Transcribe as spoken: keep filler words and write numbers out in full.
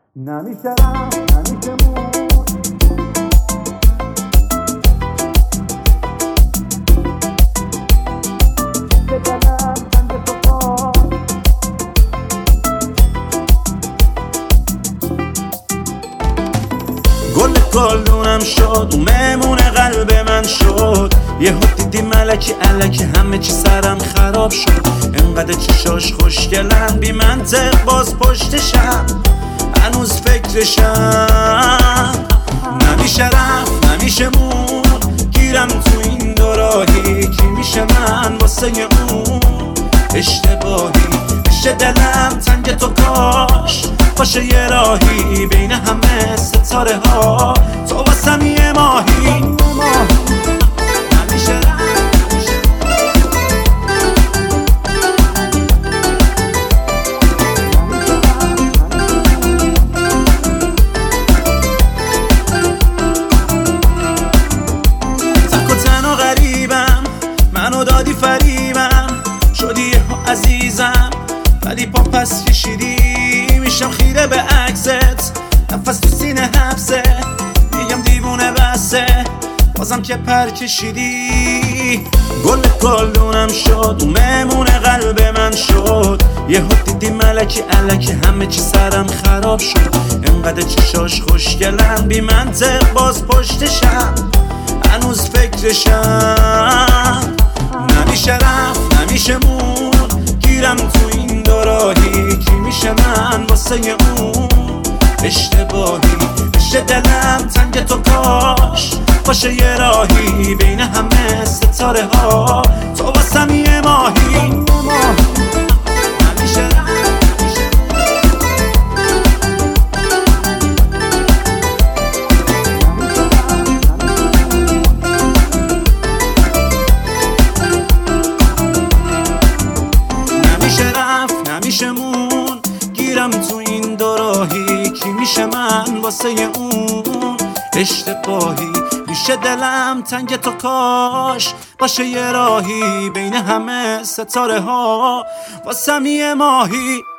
نمیشه رفت نمیشه مون به دلم سنگ تو پا گل گلدونم شد و مهمون قلب من شد. یه دیدی ملکی علکی همه چی سرم خراب شد. انقدر چشاش خوشگلن بی منطق باز پشتشم هنوز فکرشم. نمیشه رفت نمیشه مون گیرم تو این دوراهی. کی میشه من واسه اون اشتباهی؟ میشه دلم تنگ تو کاش باشه یه راهی بین همه ستاره ها تو واسم یه ماهی. نمیشه رفت نمیشه تک و تنها غریبم منو دادی فریبم شدی یه عزیزم ولی پا پس کشیدی. میشم خیره به عکست نفس تو سینه حبسه میگم دیوونه بسه بازم که پر کشیدی. گل گلدونم شد و مهمون قلب من شد. یه دیدی ملکی علکی همه چی سرم خراب شد. انقدر چشاش خوشگلن بی منطق باز پشتشم هنوز فکرشم. نمیشه رفت نمیشه مون گیرم تو این دوراهی. کی میشه من واسه اون اشتباهی؟ میشه دلم تنگ تو کاش باشه یه راهی بین همه ستاره ها تو واسم یه ماهی. نمیشه رفت نمیشه نمیشه رفت نمیشه مون گیرم تو این دوراهی. کی میشه من واسه اون اشتباهی؟ میشه دلم تنگ تو کاش باشه یه راهی بین همه ستاره ها واسم یه ماهی.